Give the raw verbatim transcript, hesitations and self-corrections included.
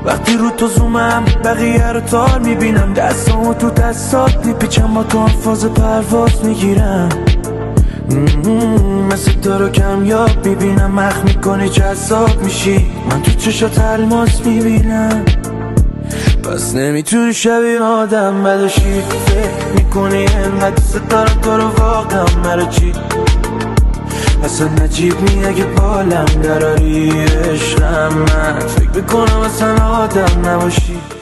وقتی رو تو زومم بقیه رو تار میبینم، دستامو تو دستات میپیچم، با تو هم فاز پرواز میگیرم. مثل تو رو کمیاب میبینم، مخ میکنی جذاب میشی، من تو چشات الماس میبینم. پس نمیتونی شبیه آدم بدشی، فکر میکنی انقدر دوست دارم تو رو واقعا مرا چی؟ اصلا نجیب نی اگه بالم دراری عشقم، من فکر میکنم اصلا آدم نباشی.